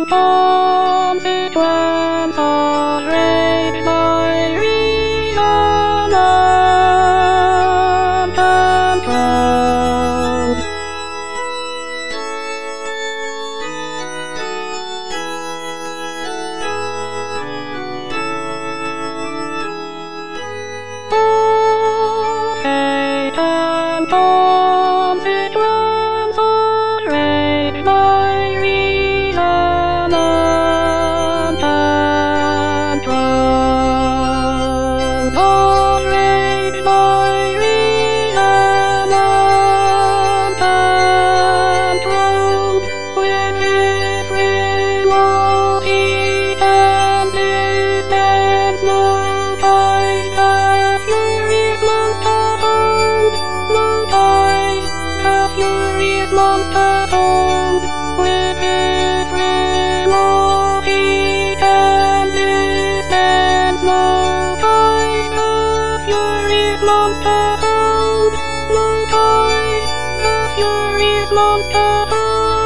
consequence outraged by reason uncontrolled. Fate and consequence outraged by reason uncontrolled. Outraged by reason uncontrolled. With his will, heat and distance, no ties the furious monster hold. No ties the furious monster hold. With his will, heat and distance, no ties the furious monster hold. No ties the furious monster hold.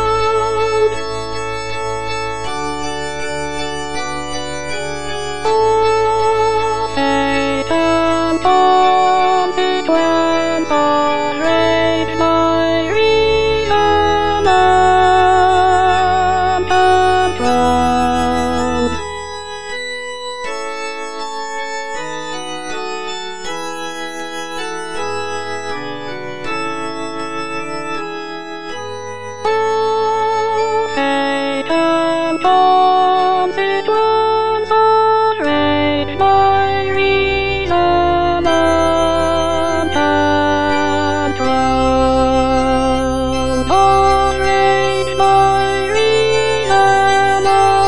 Fate and consequence outraged by reason uncontrolled. Fate and consequence outraged by reason uncontrolled. Outraged by reason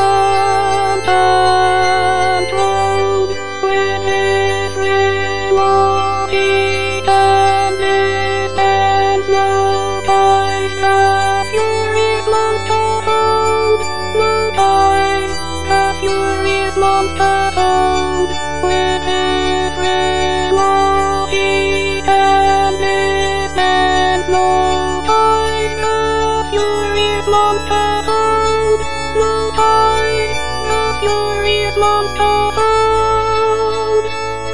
uncontrolled. With his will, heat and distance, no ties the furious monster hold. No ties the furious monster hold. With his will, heat and distance, no ties the furious monster hold. No ties the furious monster hold.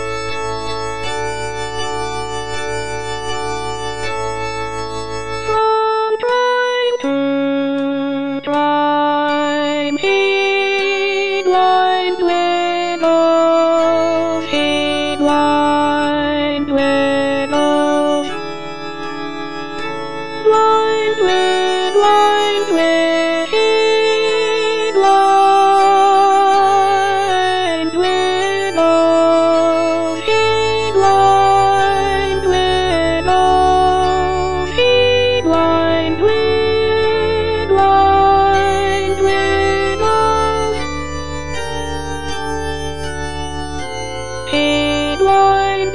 From time to time, he blind widows, he blind widows, blind widows, blind widows, he blind widows, he blind widows, he blind widows, blind widows, he blind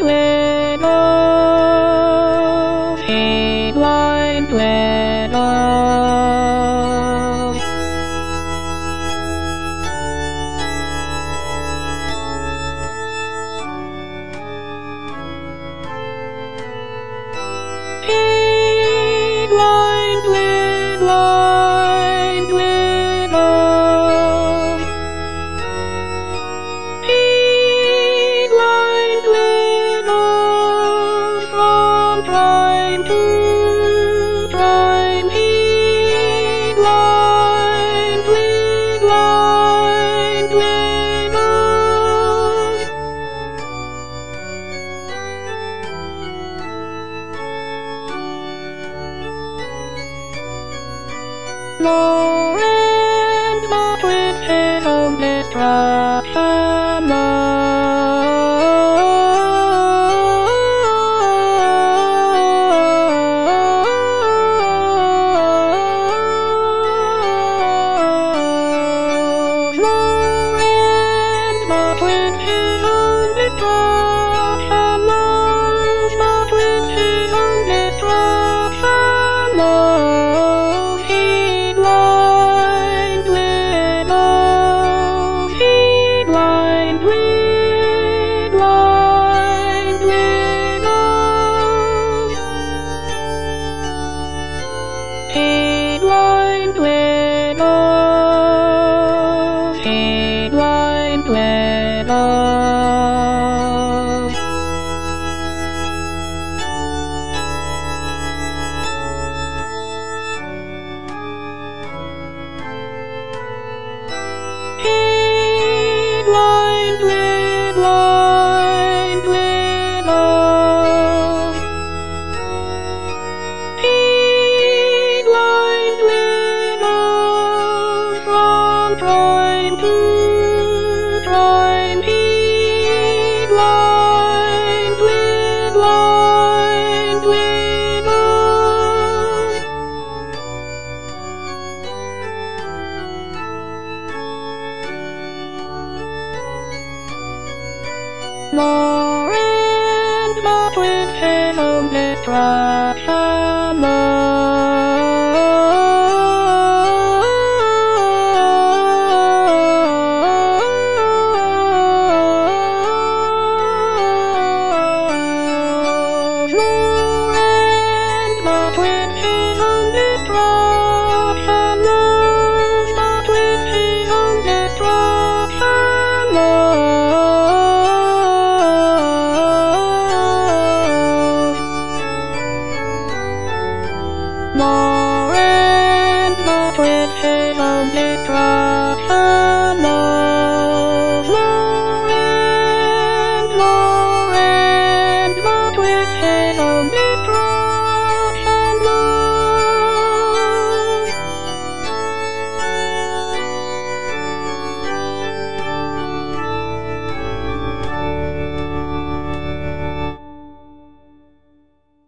widows, he blind widows. He blind widows. He blind widows. From time to time, he blind widows. No end but with his own destruction, no end but with his own destruction, but with his own destruction, he blind widows, he blind widows, he blind widows. More and more twitches on this drug.